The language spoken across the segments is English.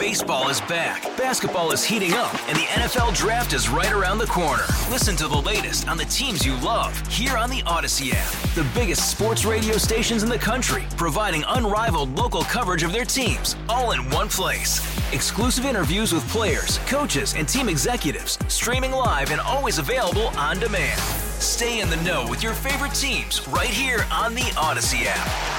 Baseball is back, basketball is heating up, and the NFL Draft is right around the corner. Listen to the latest on the teams you love here on the Odyssey app. The biggest sports radio stations in the country, providing unrivaled local coverage of their teams, all in one place. Exclusive interviews with players, coaches, and team executives, streaming live and always available on demand. Stay in the know with your favorite teams right here on the Odyssey app.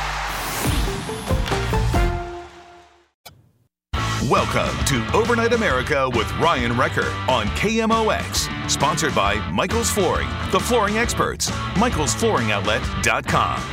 Welcome to Overnight America with Ryan Recker on KMOX. Sponsored by Michael's Flooring, the flooring experts. MichaelsFlooringOutlet.com.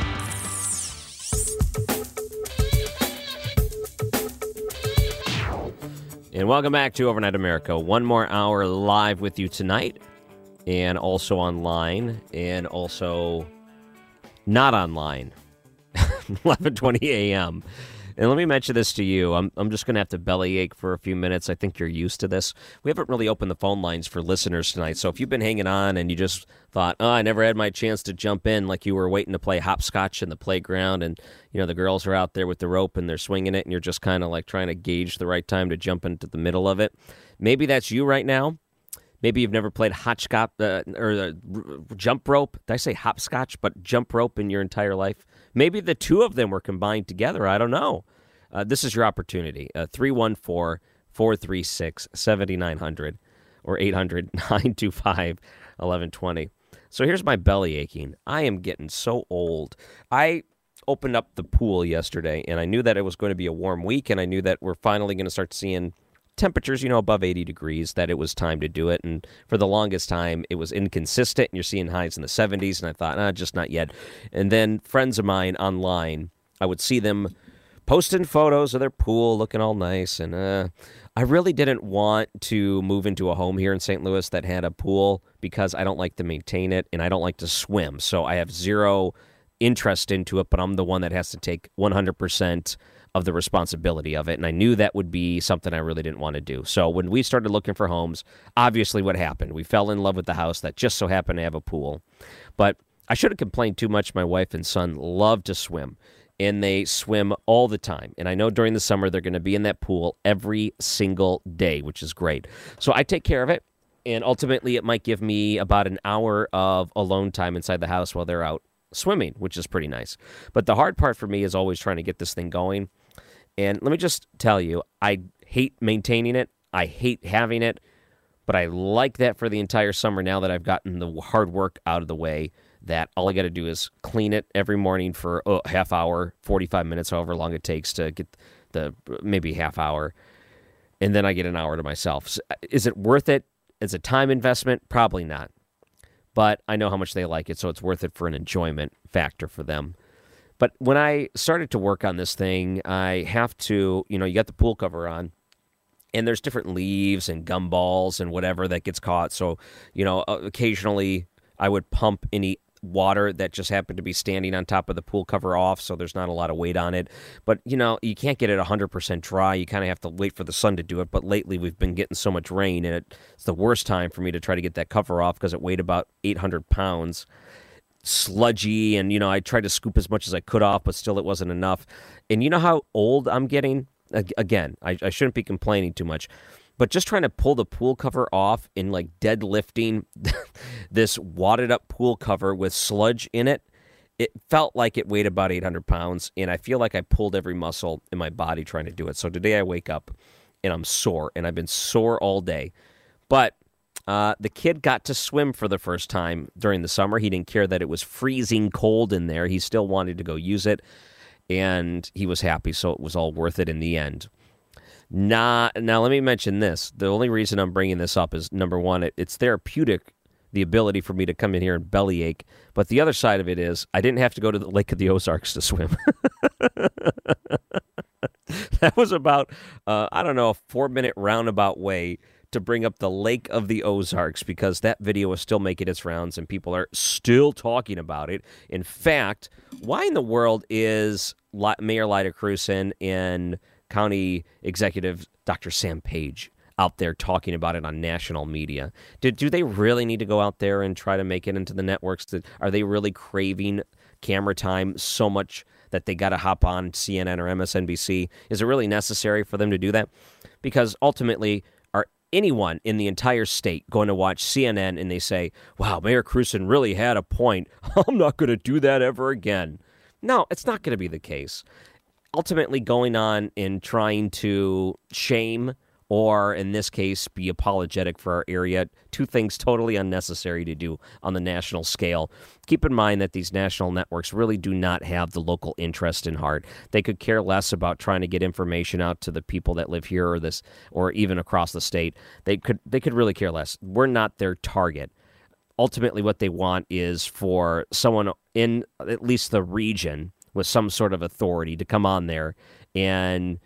And welcome back to Overnight America. One more hour live with you tonight, and also online, and also not online. 11:20 a.m. And let me mention this to you. I'm just going to have to bellyache for a few minutes. I think you're used to this. We haven't really opened the phone lines for listeners tonight. So if you've been hanging on and you just thought, I never had my chance to jump in, like you were waiting to play hopscotch in the playground, and the girls are out there with the rope and they're swinging it, and you're just kind of like trying to gauge the right time to jump into the middle of it. Maybe that's you right now. Maybe you've never played hopscotch or jump rope. Did I say hopscotch? But jump rope in your entire life. Maybe the two of them were combined together. I don't know. This is your opportunity. 314-436-7900 or 800-925-1120. So here's my belly aching. I am getting so old. I opened up the pool yesterday, and I knew that it was going to be a warm week, and I knew that we're finally going to start seeing temperatures, above 80 degrees, that it was time to do it. And for the longest time, it was inconsistent, and you're seeing highs in the 70s, and I thought, just not yet. And then friends of mine online, I would see them posting photos of their pool looking all nice, and I really didn't want to move into a home here in St. Louis that had a pool because I don't like to maintain it, and I don't like to swim. So I have zero interest into it, but I'm the one that has to take 100% of the responsibility of it, and I knew that would be something I really didn't want to do. So when we started looking for homes, obviously what happened? We fell in love with the house that just so happened to have a pool. But I shouldn't complain too much. My wife and son love to swim, and they swim all the time. And I know during the summer they're going to be in that pool every single day, which is great. So I take care of it, and ultimately it might give me about an hour of alone time inside the house while they're out swimming, which is pretty nice. But the hard part for me is always trying to get this thing going. And let me just tell you, I hate maintaining it. I hate having it. But I like that for the entire summer now that I've gotten the hard work out of the way, that all I got to do is clean it every morning for a half hour, 45 minutes, however long it takes to get maybe half hour. And then I get an hour to myself. So is it worth it as a time investment? Probably not. But I know how much they like it, so it's worth it for an enjoyment factor for them. But when I started to work on this thing, I have to, you got the pool cover on, and there's different leaves and gumballs and whatever that gets caught. So, occasionally I would pump any water that just happened to be standing on top of the pool cover off, so there's not a lot of weight on it. But, you can't get it 100% dry. You kind of have to wait for the sun to do it. But lately we've been getting so much rain, and it's the worst time for me to try to get that cover off because it weighed about 800 pounds. Sludgy, and I tried to scoop as much as I could off, but still it wasn't enough. And you know how old I'm getting? Again, I shouldn't be complaining too much, but just trying to pull the pool cover off and like deadlifting this wadded up pool cover with sludge in it, it felt like it weighed about 800 pounds, and I feel like I pulled every muscle in my body trying to do it. So today I wake up and I'm sore, and I've been sore all day. But the kid got to swim for the first time during the summer. He didn't care that it was freezing cold in there. He still wanted to go use it, and he was happy, so it was all worth it in the end. Now, let me mention this. The only reason I'm bringing this up is, number one, it's therapeutic, the ability for me to come in here and bellyache. But the other side of it is I didn't have to go to the Lake of the Ozarks to swim. That was about, a 4-minute roundabout way to bring up the Lake of the Ozarks, because that video is still making its rounds and people are still talking about it. In fact, why in the world is Mayor Lyda Krewson and County Executive Dr. Sam Page out there talking about it on national media? Do they really need to go out there and try to make it into the networks? Are they really craving camera time so much that they got to hop on CNN or MSNBC? Is it really necessary for them to do that? Because ultimately, are anyone in the entire state going to watch CNN and they say, wow, Mayor Krewson really had a point. I'm not going to do that ever again. No, it's not going to be the case. Ultimately, going on and trying to shame or, in this case, be apologetic for our area, two things totally unnecessary to do on the national scale. Keep in mind that these national networks really do not have the local interest in heart. They could care less about trying to get information out to the people that live here or even across the state. They could really care less. We're not their target. Ultimately, what they want is for someone in at least the region with some sort of authority to come on there and,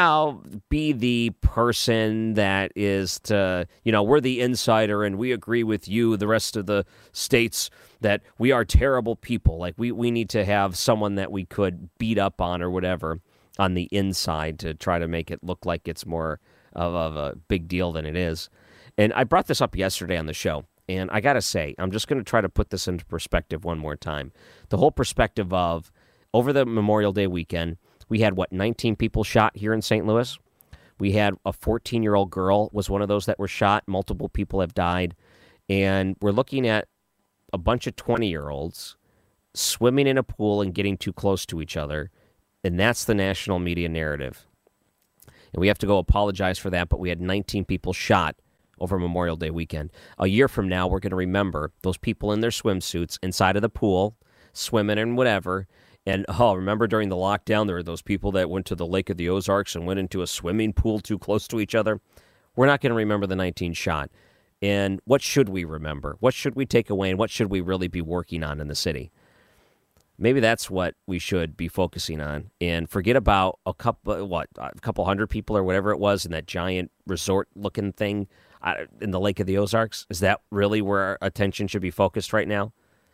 be the person that is we're the insider and we agree with you, the rest of the states, that we are terrible people. Like we need to have someone that we could beat up on or whatever on the inside to try to make it look like it's more of a big deal than it is. And I brought this up yesterday on the show. And I got to say, I'm just going to try to put this into perspective one more time. The whole perspective of over the Memorial Day weekend, we had, 19 people shot here in St. Louis? We had a 14-year-old girl was one of those that were shot. Multiple people have died. And we're looking at a bunch of 20-year-olds swimming in a pool and getting too close to each other. And that's the national media narrative. And we have to go apologize for that, but we had 19 people shot over Memorial Day weekend. A year from now, we're going to remember those people in their swimsuits inside of the pool, swimming and whatever. And, remember during the lockdown, there were those people that went to the Lake of the Ozarks and went into a swimming pool too close to each other. We're not going to remember the 19 shot. And what should we remember? What should we take away, and what should we really be working on in the city? Maybe that's what we should be focusing on, and forget about a couple hundred people or whatever it was in that giant resort-looking thing in the Lake of the Ozarks. Is that really where our attention should be focused right now?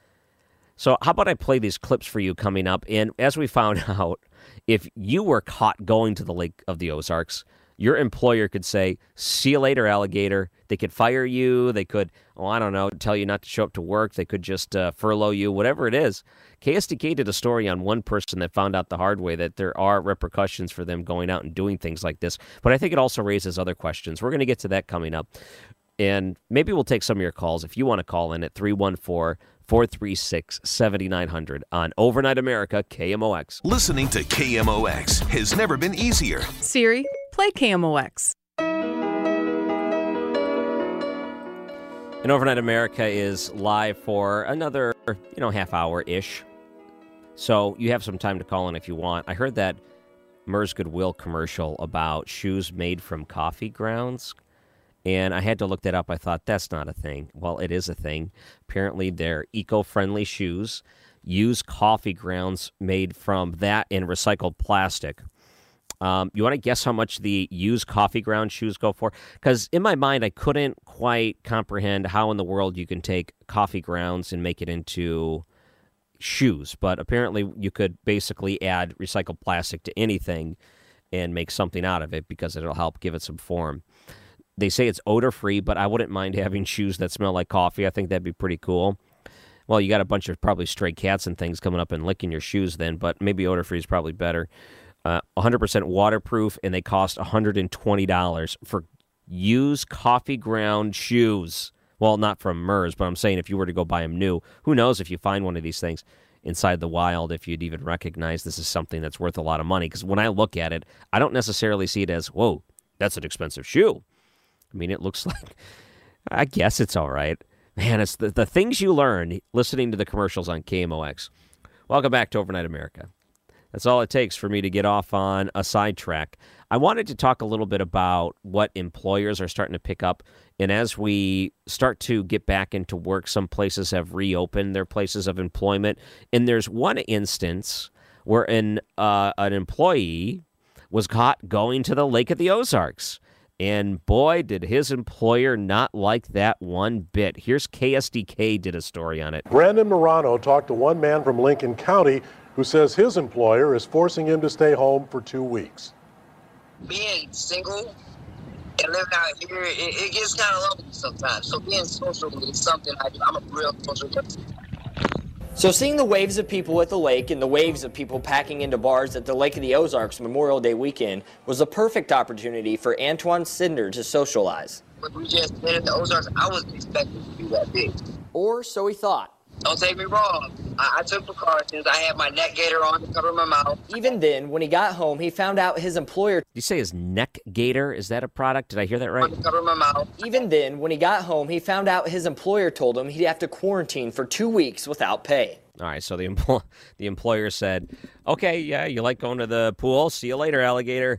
So how about I play these clips for you coming up? And as we found out, if you were caught going to the Lake of the Ozarks, your employer could say, see you later, alligator. They could fire you. They could, tell you not to show up to work. They could just furlough you, whatever it is. KSDK did a story on one person that found out the hard way that there are repercussions for them going out and doing things like this. But I think it also raises other questions. We're going to get to that coming up. And maybe we'll take some of your calls if you want to call in at 314-436-7900 on Overnight America, KMOX. Listening to KMOX has never been easier. Siri, play KMOX. And Overnight America is live for another, half hour-ish. So you have some time to call in if you want. I heard that Mers Goodwill commercial about shoes made from coffee grounds. And I had to look that up. I thought, that's not a thing. Well, it is a thing. Apparently, they're eco-friendly shoes. Use coffee grounds made from that and recycled plastic. You want to guess how much the used coffee ground shoes go for? Because in my mind, I couldn't quite comprehend how in the world you can take coffee grounds and make it into shoes. But apparently, you could basically add recycled plastic to anything and make something out of it because it'll help give it some form. They say it's odor-free, but I wouldn't mind having shoes that smell like coffee. I think that'd be pretty cool. Well, you got a bunch of probably stray cats and things coming up and licking your shoes then, but maybe odor-free is probably better. 100% waterproof, and they cost $120 for used coffee ground shoes. Well, not from Mers, but I'm saying if you were to go buy them new, who knows if you find one of these things inside the wild, if you'd even recognize this is something that's worth a lot of money. Because when I look at it, I don't necessarily see it as, whoa, that's an expensive shoe. I mean, it looks like, I guess it's all right. Man, it's the things you learn listening to the commercials on KMOX. Welcome back to Overnight America. That's all it takes for me to get off on a sidetrack. I wanted to talk a little bit about what employers are starting to pick up. And as we start to get back into work, some places have reopened their places of employment. And there's one instance where an employee was caught going to the Lake of the Ozarks. And boy, did his employer not like that one bit. Here's KSDK did a story on it. Brandon Morano talked to one man from Lincoln County who says his employer is forcing him to stay home for 2 weeks. Being single and living out here, it gets kind of lonely sometimes. So being social is something I'm a real social person. So seeing the waves of people at the lake and the waves of people packing into bars at the Lake of the Ozarks Memorial Day weekend was a perfect opportunity for Antoine Sidner to socialize. When we just been in the Ozarks, I wasn't expecting to be that big. Or so he thought. Don't take me wrong. I took precautions. I had my neck gaiter on to cover my mouth. Even then, when he got home, he found out his employer... Did you say his neck gaiter? Is that a product? Did I hear that right? To cover my mouth. Even then, when he got home, he found out his employer told him he'd have to quarantine for 2 weeks without pay. All right, so the employer said, okay, yeah, you like going to the pool? See you later, alligator.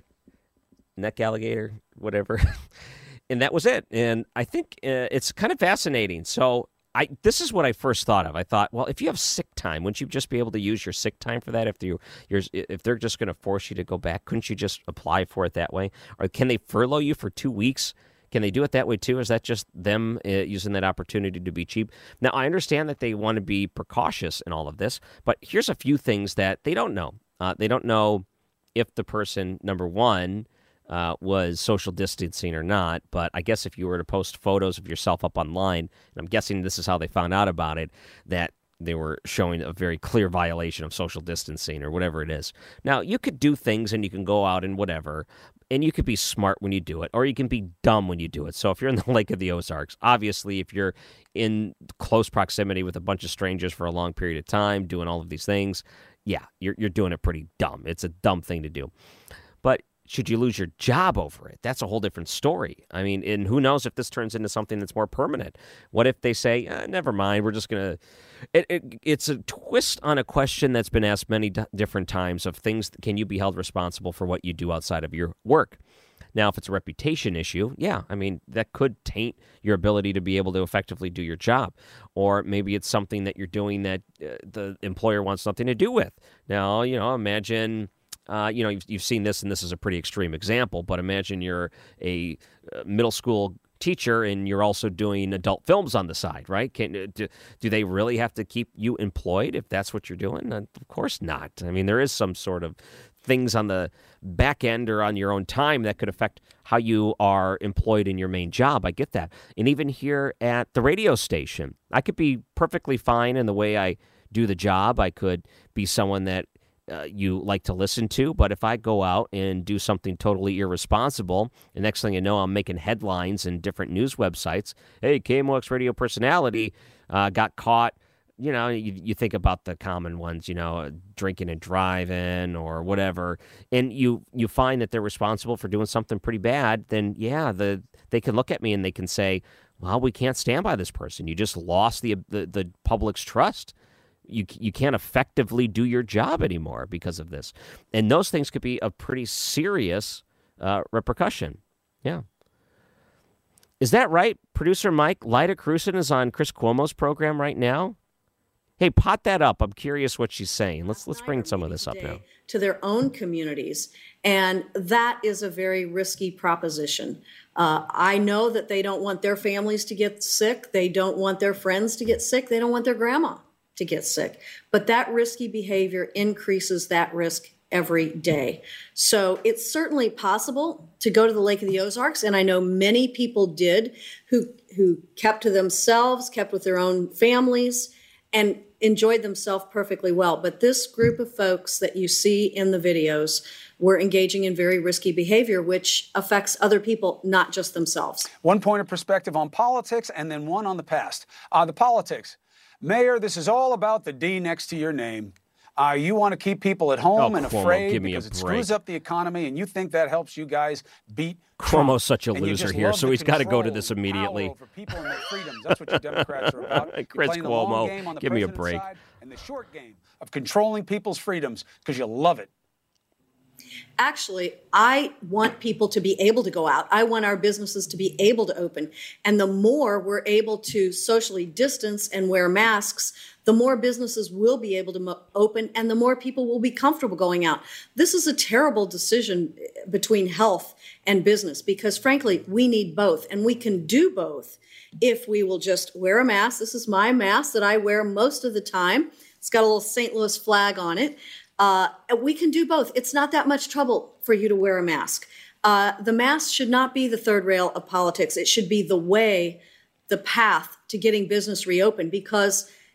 Neck alligator, whatever. And that was it. And I think it's kind of fascinating. So this is what I first thought of. I thought, well, if you have sick time, wouldn't you just be able to use your sick time for that? If they're just going to force you to go back, couldn't you just apply for it that way? Or can they furlough you for 2 weeks? Can they do it that way too? Is that just them using that opportunity to be cheap? Now, I understand that they want to be precautious in all of this, but here's a few things that they don't know. They don't know if the person, number one, was social distancing or not, but I guess if you were to post photos of yourself up online, and I'm guessing this is how they found out about it, that they were showing a very clear violation of social distancing or whatever it is. Now, you could do things and you can go out and whatever, and you could be smart when you do it, or you can be dumb when you do it. So if you're in the Lake of the Ozarks, obviously if you're in close proximity with a bunch of strangers for a long period of time doing all of these things, yeah, you're doing it pretty dumb. It's a dumb thing to do. But should you lose your job over it? That's a whole different story. I mean, and who knows if this turns into something that's more permanent. What if they say, never mind, we're just going to... It's a twist on a question that's been asked many different times of things, can you be held responsible for what you do outside of your work? Now, if it's a reputation issue, yeah, I mean, that could taint your ability to be able to effectively do your job. Or maybe it's something that you're doing that the employer wants nothing to do with. Now, imagine... you've seen this, and this is a pretty extreme example, but imagine you're a middle school teacher and you're also doing adult films on the side, right? Do they really have to keep you employed if that's what you're doing? Of course not. I mean, there is some sort of things on the back end or on your own time that could affect how you are employed in your main job. I get that. And even here at the radio station, I could be perfectly fine in the way I do the job. I could be someone that you like to listen to, but if I go out and do something totally irresponsible, the next thing you know, I'm making headlines in different news websites. Hey, KMOX radio personality got caught. You think about the common ones, drinking and driving or whatever, and you find that they're responsible for doing something pretty bad, then yeah, they can look at me and they can say, well, we can't stand by this person. You just lost the public's trust. You can't effectively do your job anymore because of this. And those things could be a pretty serious repercussion. Yeah. Is that right? Producer Mike, Lyda Crewson is on Chris Cuomo's program right now. Hey, pot that up. I'm curious what she's saying. Let's bring some of this up now. To their own communities, and that is a very risky proposition. I know that they don't want their families to get sick. They don't want their friends to get sick. They don't want their grandma to get sick. But that risky behavior increases that risk every day. So it's certainly possible to go to the Lake of the Ozarks, and I know many people did who kept to themselves, kept with their own families, and enjoyed themselves perfectly well. But this group of folks that you see in the videos were engaging in very risky behavior, which affects other people, not just themselves. One point of perspective on politics and then one on the past. The politics. Mayor, this is all about the D next to your name. You want to keep people at home and afraid because it screws up the economy, and you think that helps you guys beat Trump. Cuomo's such a loser here, so he's got to go to this immediately. Over people and their freedoms. That's what you Democrats are about. Chris Cuomo, give me a break. And the short game of controlling people's freedoms because you love it. Actually, I want people to be able to go out. I want our businesses to be able to open. And the more we're able to socially distance and wear masks, the more businesses will be able to open and the more people will be comfortable going out. This is a terrible decision between health and business because, frankly, we need both. And we can do both if we will just wear a mask. This is my mask that I wear most of the time. It's got a little St. Louis flag on it. We can do both. It's not that much trouble for you to wear a mask. The mask should not be the third rail of politics. It should be the way, the path to getting business reopened because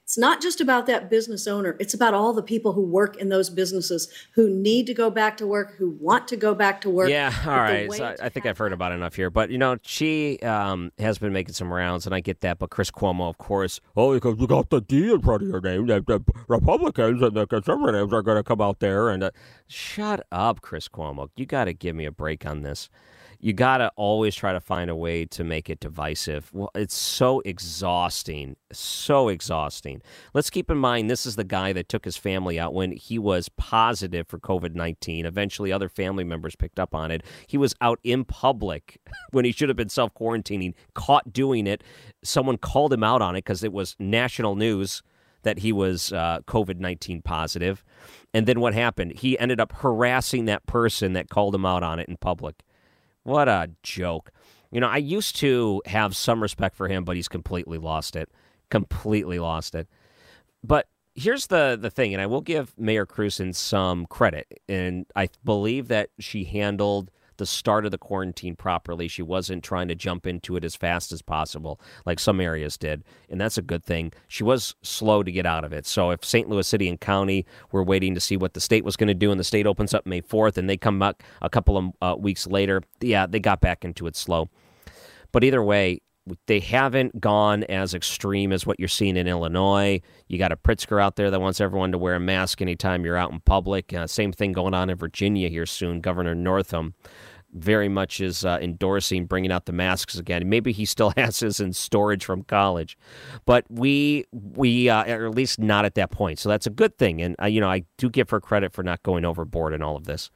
It's not just about that business owner. It's about all the people who work in those businesses who need to go back to work, who want to go back to work. Yeah, all right. So I think I've heard about enough here. But, she has been making some rounds, and I get that. But Chris Cuomo, of course, because you got the D in front of your name, the Republicans and the conservatives are going to come out there. And shut up, Chris Cuomo. You got to give me a break on this. You got to always try to find a way to make it divisive. Well, it's so exhausting, so exhausting. Let's keep in mind, this is the guy that took his family out when he was positive for COVID-19. Eventually, other family members picked up on it. He was out in public when he should have been self-quarantining, caught doing it. Someone called him out on it because it was national news that he was COVID-19 positive. And then what happened? He ended up harassing that person that called him out on it in public. What a joke. I used to have some respect for him, but he's completely lost it. Completely lost it. But here's the thing, and I will give Mayor Krewson some credit, and I believe that she handled the start of the quarantine properly. She wasn't trying to jump into it as fast as possible, like some areas did, and that's a good thing. She was slow to get out of it. So if St. Louis City and County were waiting to see what the state was going to do, and the state opens up May 4th, and they come back a couple of weeks later, yeah, they got back into it slow. But either way, they haven't gone as extreme as what you're seeing in Illinois. You got a Pritzker out there that wants everyone to wear a mask anytime you're out in public. Same thing going on in Virginia here soon. Governor Northam very much is endorsing bringing out the masks again. Maybe he still has his in storage from college, but we are at least not at that point. So that's a good thing. And, I do give her credit for not going overboard in all of this.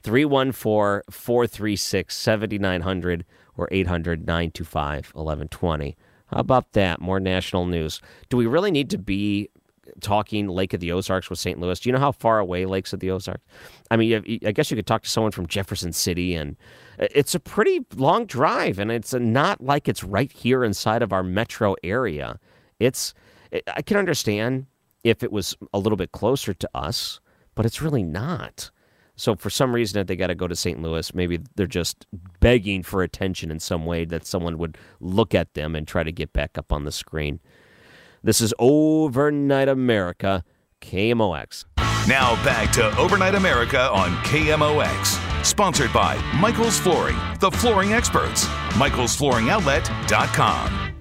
314-436-7900 or 800-925-1120. How about that? More national news. Do we really need to be talking Lake of the Ozarks with St. Louis? Do you know how far away Lakes of the Ozarks? I mean, I guess you could talk to someone from Jefferson City, and it's a pretty long drive, and it's not like it's right here inside of our metro area. I can understand if it was a little bit closer to us, but it's really not. So for some reason that they got to go to St. Louis, maybe they're just begging for attention in some way that someone would look at them and try to get back up on the screen. This is Overnight America, KMOX. Now back to Overnight America on KMOX. Sponsored by Michael's Flooring, the flooring experts. MichaelsFlooringOutlet.com.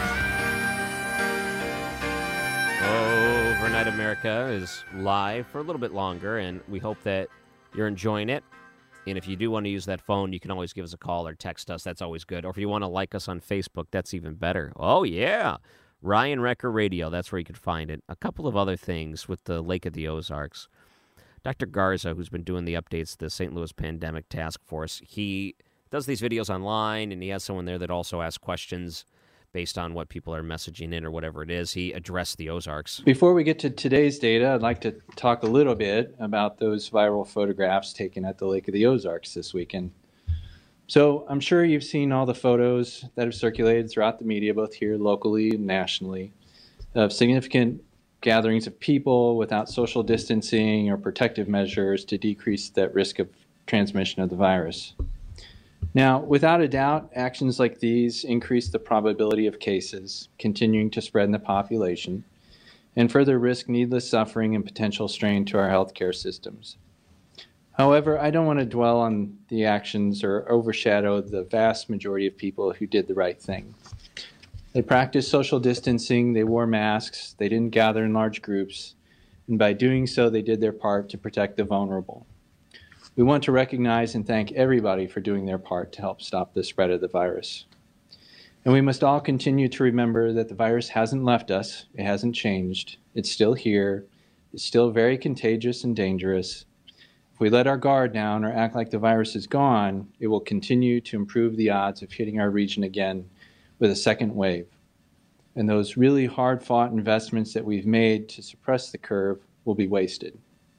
Overnight America is live for a little bit longer, and we hope that you're enjoying it. And if you do want to use that phone, you can always give us a call or text us. That's always good. Or if you want to like us on Facebook, that's even better. Oh, yeah. Ryan Wrecker Radio, that's where you can find it. A couple of other things with the Lake of the Ozarks. Dr. Garza, who's been doing the updates to the St. Louis Pandemic Task Force, he does these videos online, and he has someone there that also asks questions based on what people are messaging in or whatever it is. He addressed the Ozarks. Before we get to today's data, I'd like to talk a little bit about those viral photographs taken at the Lake of the Ozarks this weekend. So I'm sure you've seen all the photos that have circulated throughout the media, both here locally and nationally, of significant gatherings of people without social distancing or protective measures to decrease that risk of transmission of the virus. Now, without a doubt, actions like these increase the probability of cases continuing to spread in the population and further risk needless suffering and potential strain to our healthcare systems. However, I don't want to dwell on the actions or overshadow the vast majority of people who did the right thing. They practiced social distancing, they wore masks, they didn't gather in large groups, and by doing so, they did their part to protect the vulnerable. We want to recognize and thank everybody for doing their part to help stop the spread of the virus. And we must all continue to remember that the virus hasn't left us, it hasn't changed, it's still here, it's still very contagious and dangerous. If we let our guard down or act like the virus is gone, it will continue to improve the odds of hitting our region again with a second wave. And those really hard-fought investments that we've made to suppress the curve will be wasted.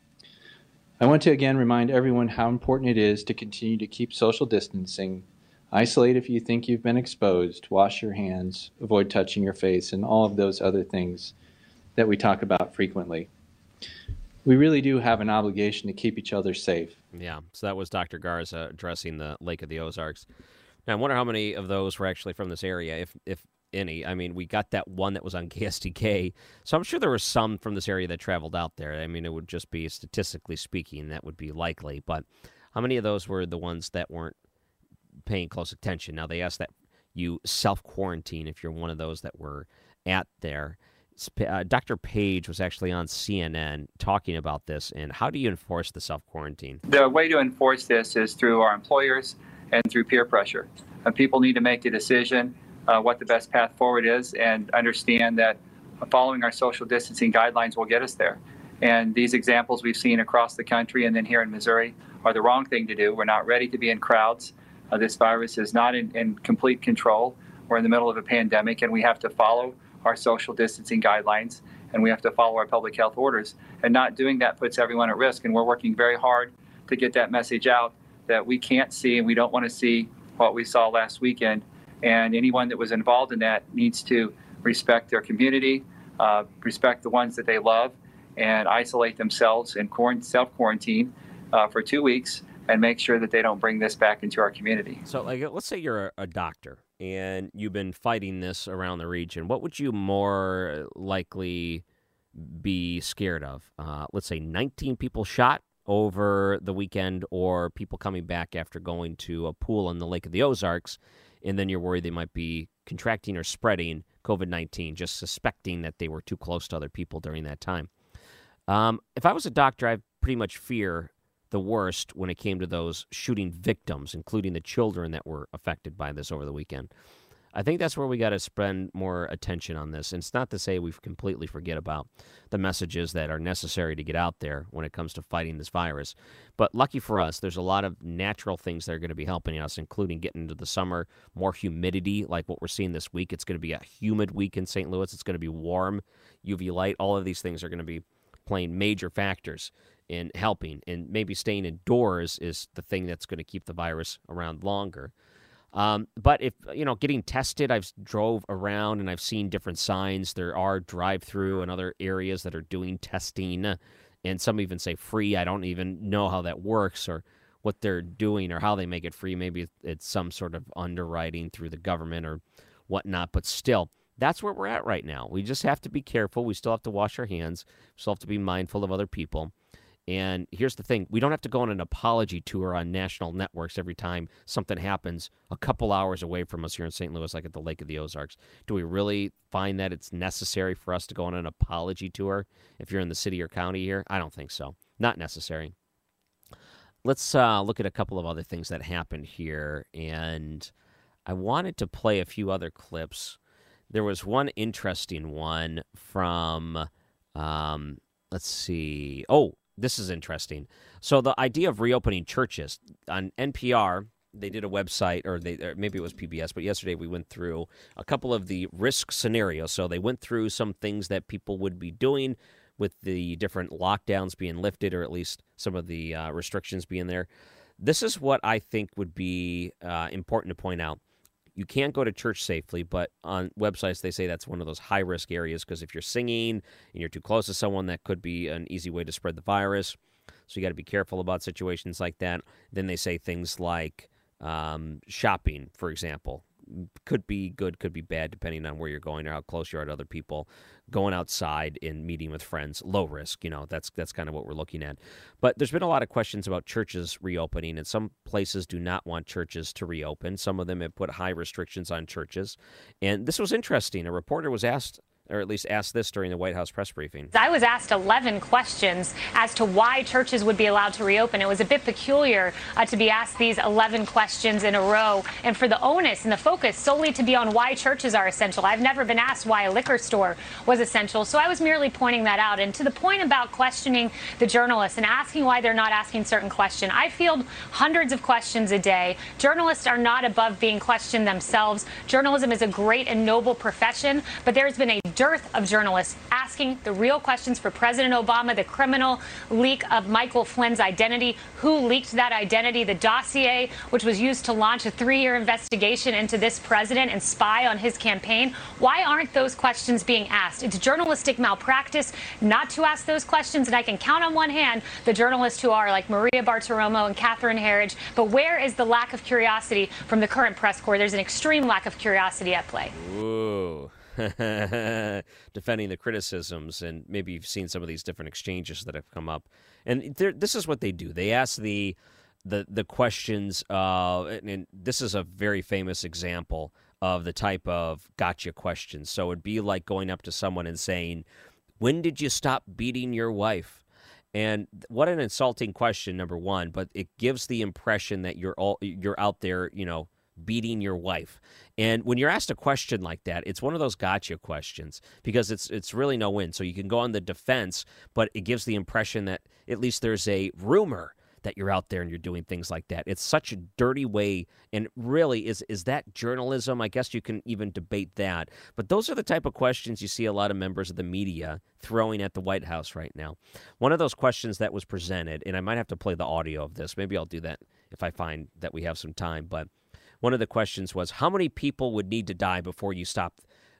I want to again remind everyone how important it is to continue to keep social distancing, isolate if you think you've been exposed, wash your hands, avoid touching your face, and all of those other things that we talk about frequently. We really do have an obligation to keep each other safe. Yeah, so that was Dr. Garza addressing the Lake of the Ozarks. Now, I wonder how many of those were actually from this area. If any. I mean, we got that one that was on KSDK, so I'm sure there were some from this area that traveled out there. I mean, it would just be, statistically speaking, that would be likely. But how many of those were the ones that weren't paying close attention? Now, they asked that you self-quarantine if you're one of those that were at there. Dr. Page was actually on CNN talking about this, and how do you enforce the self-quarantine? The way to enforce this is through our employers and through peer pressure. People need to make a decision what the best path forward is and understand that following our social distancing guidelines will get us there. And these examples we've seen across the country and then here in Missouri are the wrong thing to do. We're not ready to be in crowds. This virus is not in complete control. We're in the middle of a pandemic, and we have to follow our social distancing guidelines, and we have to follow our public health orders. And not doing that puts everyone at risk, and we're working very hard to get that message out that we can't see and we don't want to see what we saw last weekend. And anyone that was involved in that needs to respect their community, respect the ones that they love, and isolate themselves and self-quarantine for 2 weeks and make sure that they don't bring this back into our community. So, let's say you're a doctor and you've been fighting this around the region. What would you more likely be scared of? Let's say 19 people shot over the weekend, or people coming back after going to a pool in the Lake of the Ozarks, and then you're worried they might be contracting or spreading COVID-19, just suspecting that they were too close to other people during that time. If I was a doctor, I'd pretty much fear the worst when it came to those shooting victims, including the children that were affected by this over the weekend. I think that's where we got to spend more attention on this. And it's not to say we completely forget about the messages that are necessary to get out there when it comes to fighting this virus. But lucky for us, there's a lot of natural things that are going to be helping us, including getting into the summer, more humidity like what we're seeing this week. It's going to be a humid week in St. Louis. It's going to be warm, UV light. All of these things are going to be playing major factors in helping. And maybe staying indoors is the thing that's going to keep the virus around longer. But if, getting tested, I've drove around and I've seen different signs. There are drive-through and other areas that are doing testing, and some even say free. I don't even know how that works or what they're doing or how they make it free. Maybe it's some sort of underwriting through the government or whatnot, but still, that's where we're at right now. We just have to be careful. We still have to wash our hands. We still have to be mindful of other people. And here's the thing. We don't have to go on an apology tour on national networks every time something happens a couple hours away from us here in St. Louis, like at the Lake of the Ozarks. Do we really find that it's necessary for us to go on an apology tour if you're in the city or county here? I don't think so. Not necessary. Let's look at a couple of other things that happened here. And I wanted to play a few other clips. There was one interesting one from, let's see. Oh, this is interesting. So the idea of reopening churches on NPR, they did a website, or maybe it was PBS, but yesterday we went through a couple of the risk scenarios. So they went through some things that people would be doing with the different lockdowns being lifted, or at least some of the restrictions being there. This is what I think would be important to point out. You can't go to church safely, but on websites they say that's one of those high-risk areas because if you're singing and you're too close to someone, that could be an easy way to spread the virus. So you got to be careful about situations like that. Then they say things like shopping, for example. Could be good, could be bad, depending on where you're going or how close you are to other people. Going outside and meeting with friends, low risk. That's kind of what we're looking at. But there's been a lot of questions about churches reopening, and some places do not want churches to reopen. Some of them have put high restrictions on churches. And this was interesting. A reporter was asked, or at least asked this during the White House press briefing. I was asked 11 questions as to why churches would be allowed to reopen. It was a bit peculiar to be asked these 11 questions in a row, and for the onus and the focus solely to be on why churches are essential. I've never been asked why a liquor store was essential, so I was merely pointing that out. And to the point about questioning the journalists and asking why they're not asking certain questions, I field hundreds of questions a day. Journalists are not above being questioned themselves. Journalism is a great and noble profession, but there's been a dearth of journalists asking the real questions for President Obama, the criminal leak of Michael Flynn's identity, who leaked that identity, the dossier, which was used to launch a 3-year investigation into this president and spy on his campaign. Why aren't those questions being asked? It's journalistic malpractice not to ask those questions, and I can count on one hand the journalists who are like Maria Bartiromo and Catherine Herridge. But where is the lack of curiosity from the current press corps? There's an extreme lack of curiosity at play. Ooh. Defending the criticisms, and maybe you've seen some of these different exchanges that have come up. And this is what they do. They ask the questions, and this is a very famous example of the type of gotcha questions. So it'd be like going up to someone and saying, "When did you stop beating your wife?" And what an insulting question, number one, but it gives the impression that you're out there, beating your wife. And when you're asked a question like that, it's one of those gotcha questions because it's really no win. So you can go on the defense, but it gives the impression that at least there's a rumor that you're out there and you're doing things like that. It's such a dirty way, and really, is that journalism? I guess you can even debate that. But those are the type of questions you see a lot of members of the media throwing at the White House right now. One of those questions that was presented, and I might have to play the audio of this. Maybe I'll do that if I find that we have some time. But one of the questions was, how many people would need to die before you stop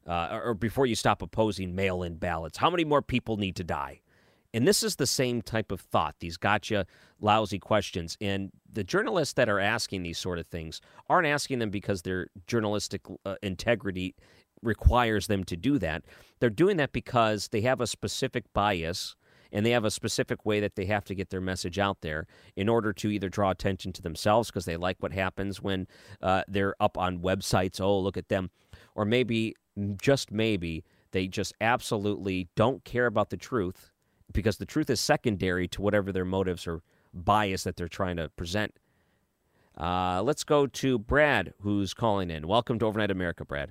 opposing mail-in ballots? How many more people need to die? And this is the same type of thought, these gotcha, lousy questions. And the journalists that are asking these sort of things aren't asking them because their journalistic integrity requires them to do that. They're doing that because they have a specific bias and they have a specific way that they have to get their message out there in order to either draw attention to themselves because they like what happens when they're up on websites. Oh, look at them. Or maybe, just maybe, they just absolutely don't care about the truth, because the truth is secondary to whatever their motives or bias that they're trying to present. Let's go to Brad, who's calling in. Welcome to Overnight America, Brad.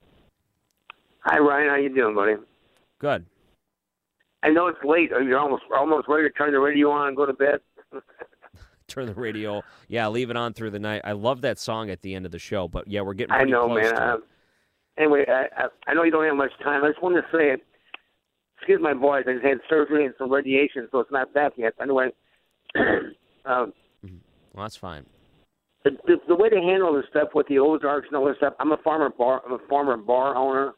Hi, Ryan. How you doing, buddy? Good. I know it's late. You're almost ready to turn the radio on and go to bed. Turn the radio. Yeah, leave it on through the night. I love that song at the end of the show, but yeah, we're getting pretty close to it. Anyway, I know you don't have much time. I just wanted to say it. Excuse my voice. I just had surgery and some radiation, so it's not back yet. Anyway, well, that's fine. The way to handle this stuff with the Ozarks and all this stuff. I'm a former bar owner,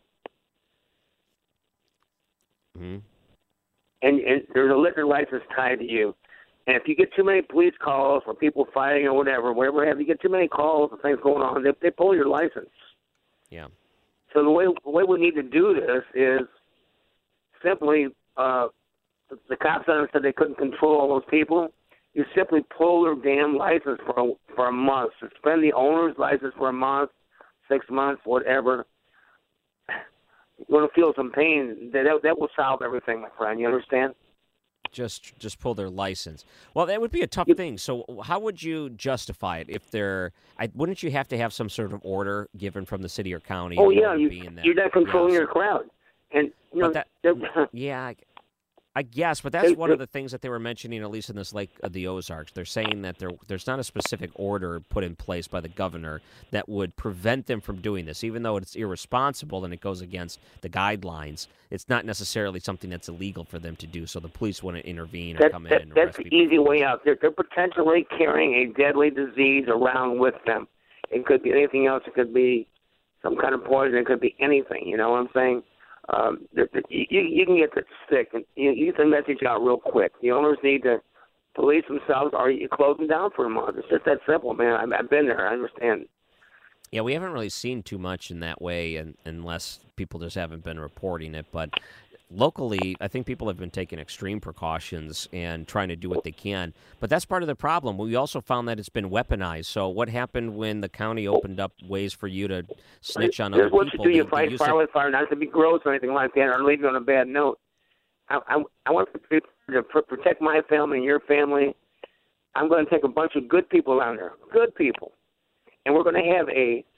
mm-hmm. and there's a liquor license tied to you. And if you get too many police calls or people fighting or whatever you get too many calls and things going on, they pull your license. Yeah. So the way we need to do this is simply, the cops said they couldn't control all those people. You simply pull their damn license for a month. Suspend the owner's license for a month, 6 months, whatever. You're going to feel some pain. That will solve everything, my friend. You understand? Just pull their license. Well, that would be a tough thing. So how would you justify it if wouldn't you have to have some sort of order given from the city or county? Oh, yeah. You're not controlling your crowd. And, yeah, I guess, but that's one of the things that they were mentioning, at least in this Lake of the Ozarks. They're saying that there's not a specific order put in place by the governor that would prevent them from doing this, even though it's irresponsible and it goes against the guidelines. It's not necessarily something that's illegal for them to do, so the police wouldn't intervene or come in and arrest people. That's the easy way out. They're potentially carrying a deadly disease around with them. It could be anything else. It could be some kind of poison. It could be anything. You know what I'm saying? You can get sick, and you get the message out real quick. The owners need to police themselves, or you close them down for a month. It's just that simple, man. I've been there. I understand. Yeah, we haven't really seen too much in that way, unless people just haven't been reporting it. But locally, I think people have been taking extreme precautions and trying to do what they can. But that's part of the problem. We also found that it's been weaponized. So what happened when the county opened up ways for you to snitch on other people? What you fight fire with fire, not to be gross or anything like that, or leave you on a bad note. I want to protect my family and your family. I'm going to take a bunch of good people down there, good people, and we're going to have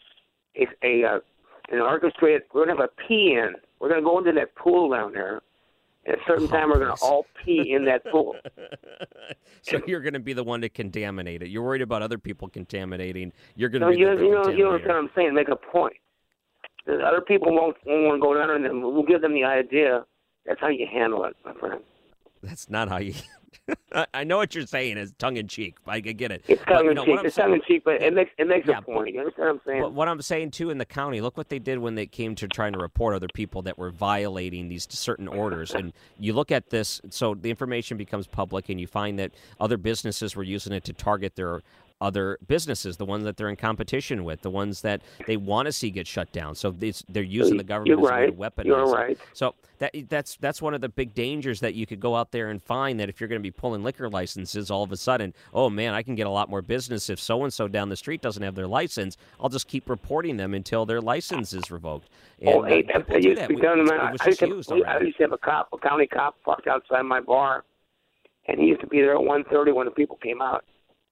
an orchestrated. We're going to have a pee in. We're going to go into that pool down there. At a certain time, we're going to all pee in that pool. So you're going to be the one to contaminate it. You're worried about other people contaminating. You're going to be you know what I'm saying? Make a point. The other people won't want to go down, and then we'll give them the idea. That's how you handle it, my friend. That's not how you. I know what you're saying is tongue in cheek. I get it. It's tongue in cheek. It's tongue in cheek, but it makes a point. You understand what I'm saying? But what I'm saying too, in the county, look what they did when they came to trying to report other people that were violating these certain orders. And you look at this, so the information becomes public, and you find that other businesses were using it to target their other businesses, the ones that they're in competition with, the ones that they want to see get shut down. So they're using the government as a way to weaponize. You're right. So that's one of the big dangers that you could go out there and find, that if you're going to be pulling liquor licenses, all of a sudden, oh man, I can get a lot more business if so-and-so down the street doesn't have their license. I'll just keep reporting them until their license is revoked. And, that used to be done. I used to have a county cop parked outside my bar, and he used to be there at 1:30 when the people came out.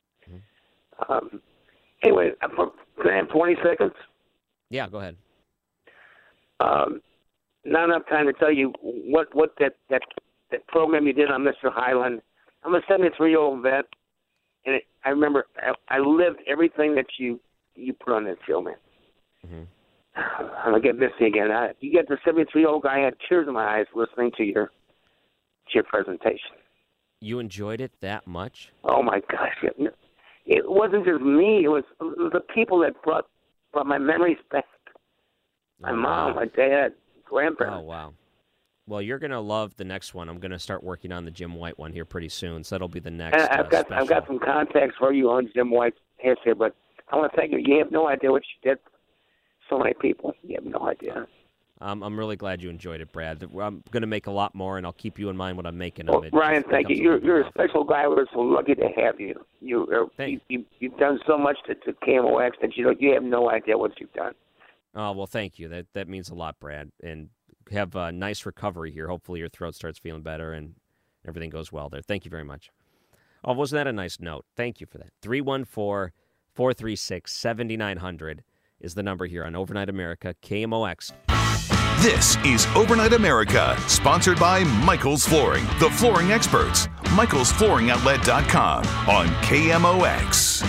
Anyway, can I have 20 seconds? Yeah, go ahead. Not enough time to tell you what that program you did on Mr. Hyland. I'm a 73-year-old vet, and I remember I lived everything that you put on that show, man. Mm-hmm. I'm going to get misty again. You get the 73-year-old guy, I had tears in my eyes listening to your presentation. You enjoyed it that much? Oh, my gosh. It wasn't just me. It was the people that brought my memories back. My mom, my dad, grandparents. Oh, wow. Well, you're going to love the next one. I'm going to start working on the Jim White one here pretty soon, so that'll be the next I've got some contacts for you on Jim White's history, but I want to thank you. You have no idea what you did for so many people. You have no idea. I'm really glad you enjoyed it, Brad. I'm going to make a lot more, and I'll keep you in mind when I'm making them. Well, Ryan, thank you. You're a special guy. We're so lucky to have you. You've done so much to KMOX that you have no idea what you've done. Oh, well, thank you. That means a lot, Brad. And have a nice recovery here. Hopefully your throat starts feeling better and everything goes well there. Thank you very much. Oh, wasn't that a nice note? Thank you for that. 314-436-7900 is the number here on Overnight America, KMOX. This is Overnight America, sponsored by Michael's Flooring, the flooring experts. MichaelsFlooringOutlet.com on KMOX.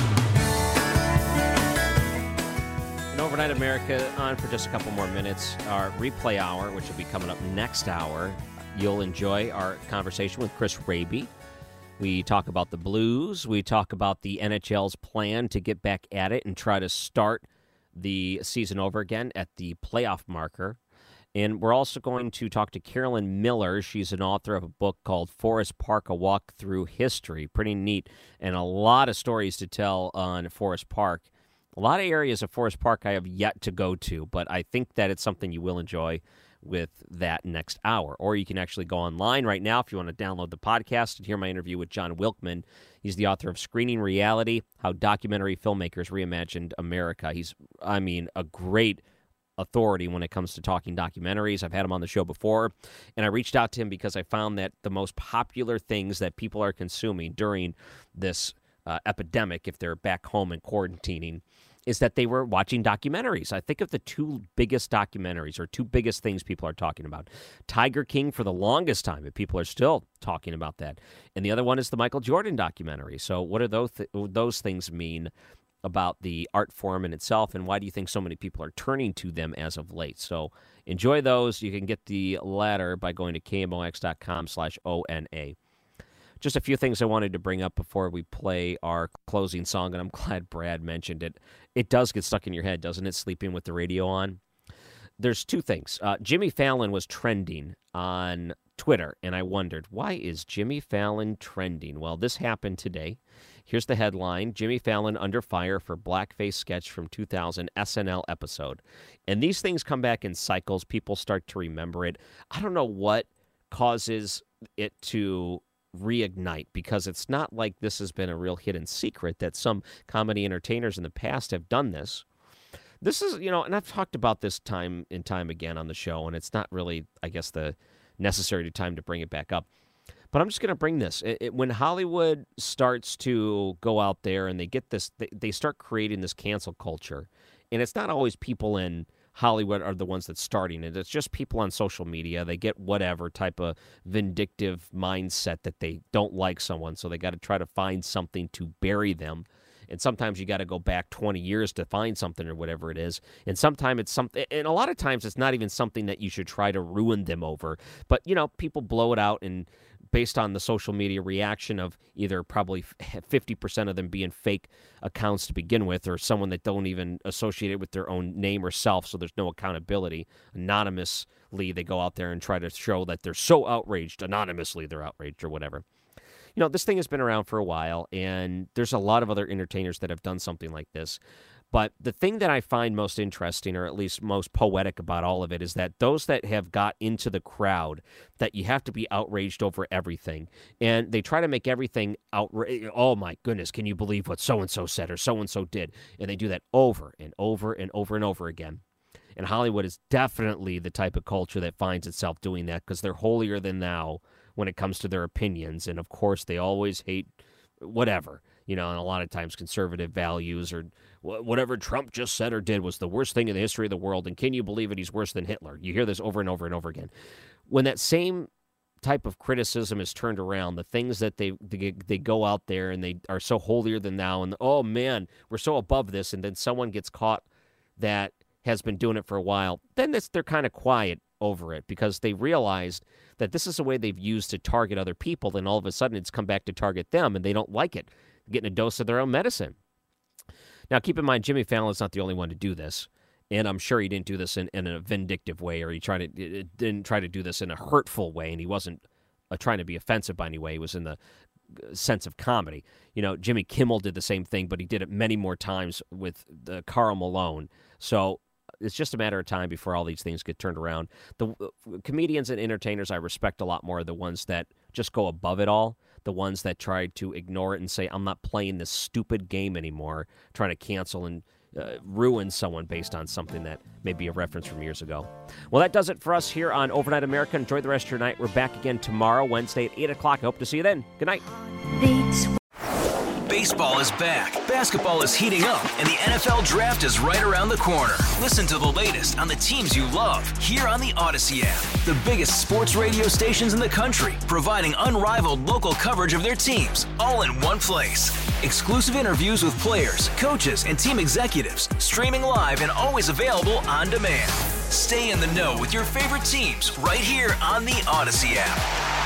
And Overnight America on for just a couple more minutes. Our replay hour, which will be coming up next hour, you'll enjoy our conversation with Chris Raby. We talk about the Blues. We talk about the NHL's plan to get back at it and try to start the season over again at the playoff marker. And we're also going to talk to Carolyn Miller. She's an author of a book called Forest Park, A Walk Through History. Pretty neat, and a lot of stories to tell on Forest Park. A lot of areas of Forest Park I have yet to go to, but I think that it's something you will enjoy with that next hour. Or you can actually go online right now if you want to download the podcast and hear my interview with John Wilkman. He's the author of Screening Reality, How Documentary Filmmakers Reimagined America. He's, a great authority when it comes to talking documentaries. I've had him on the show before, and I reached out to him because I found that the most popular things that people are consuming during this epidemic, if they're back home and quarantining, is that they were watching documentaries. I think of the two biggest documentaries or two biggest things people are talking about. Tiger King for the longest time, and people are still talking about that. And the other one is the Michael Jordan documentary. So what do those things mean about the art form in itself, and why do you think so many people are turning to them as of late? So enjoy those. You can get the latter by going to KMOX.com/ONA. Just a few things I wanted to bring up before we play our closing song, and I'm glad Brad mentioned it. It does get stuck in your head, doesn't it, sleeping with the radio on? There's two things. Jimmy Fallon was trending on Twitter, and I wondered, why is Jimmy Fallon trending? Well, this happened today. Here's the headline: Jimmy Fallon under fire for blackface sketch from 2000 SNL episode. And these things come back in cycles. People start to remember it. I don't know what causes it to reignite, because it's not like this has been a real hidden secret that some comedy entertainers in the past have done this. This is, and I've talked about this time and time again on the show, and it's not really, I guess, the necessary time to bring it back up. But I'm just going to bring this. When Hollywood starts to go out there and they get this, they start creating this cancel culture, and it's not always people in Hollywood are the ones that's starting it. It's just people on social media. They get whatever type of vindictive mindset that they don't like someone, so they got to try to find something to bury them. and sometimes you got to go back 20 years to find something or whatever it is. And sometimes it's something, and a lot of times it's not even something that you should try to ruin them over. But, people blow it out, and based on the social media reaction of either probably 50% of them being fake accounts to begin with, or someone that don't even associate it with their own name or self, so there's no accountability. Anonymously, they go out there and try to show that they're so outraged. Anonymously, they're outraged or whatever. This thing has been around for a while, and there's a lot of other entertainers that have done something like this. But the thing that I find most interesting, or at least most poetic about all of it, is that those that have got into the crowd, that you have to be outraged over everything. And they try to make everything outrage. Oh, my goodness, can you believe what so-and-so said or so-and-so did? And they do that over and over and over and over again. And Hollywood is definitely the type of culture that finds itself doing that, because they're holier than thou when it comes to their opinions. And, of course, they always hate whatever. And a lot of times conservative values, or whatever Trump just said or did was the worst thing in the history of the world, and can you believe it, he's worse than Hitler. You hear this over and over and over again. When that same type of criticism is turned around, the things that they go out there and they are so holier than thou, and oh man, we're so above this, and then someone gets caught that has been doing it for a while, then they're kind of quiet over it, because they realized that this is a way they've used to target other people, then all of a sudden it's come back to target them, and they don't like it. Getting a dose of their own medicine. Now, keep in mind, Jimmy Fallon's not the only one to do this, and I'm sure he didn't do this in a vindictive way, or he didn't try to do this in a hurtful way, and he wasn't trying to be offensive by any way. He was in the sense of comedy. Jimmy Kimmel did the same thing, but he did it many more times with Karl Malone. So it's just a matter of time before all these things get turned around. The comedians and entertainers I respect a lot more are the ones that just go above it all. The ones that try to ignore it and say, I'm not playing this stupid game anymore, trying to cancel and ruin someone based on something that may be a reference from years ago. Well, that does it for us here on Overnight America. Enjoy the rest of your night. We're back again tomorrow, Wednesday at 8 o'clock. I hope to see you then. Good night. Baseball is back, basketball is heating up, and the NFL Draft is right around the corner. Listen to the latest on the teams you love here on the Odyssey app. The biggest sports radio stations in the country, providing unrivaled local coverage of their teams, all in one place. Exclusive interviews with players, coaches, and team executives, streaming live and always available on demand. Stay in the know with your favorite teams right here on the Odyssey app.